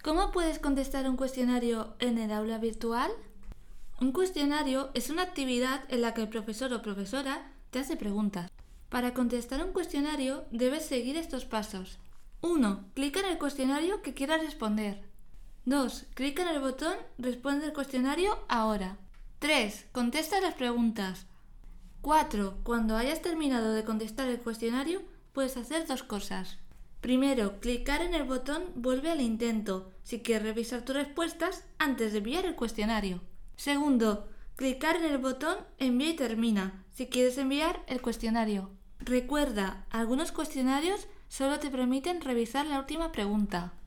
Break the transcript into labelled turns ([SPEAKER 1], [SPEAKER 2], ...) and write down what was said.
[SPEAKER 1] ¿Cómo puedes contestar un cuestionario en el aula virtual? Un cuestionario es una actividad en la que el profesor o profesora te hace preguntas. Para contestar un cuestionario debes seguir estos pasos. 1. Clica en el cuestionario que quieras responder. 2. Clica en el botón Responde el cuestionario ahora. 3. Contesta las preguntas. 4. Cuando hayas terminado de contestar el cuestionario, puedes hacer dos cosas. Primero, clicar en el botón Vuelve al intento, si quieres revisar tus respuestas antes de enviar el cuestionario. Segundo, clicar en el botón Envía y termina, si quieres enviar el cuestionario. Recuerda, algunos cuestionarios solo te permiten revisar la última pregunta.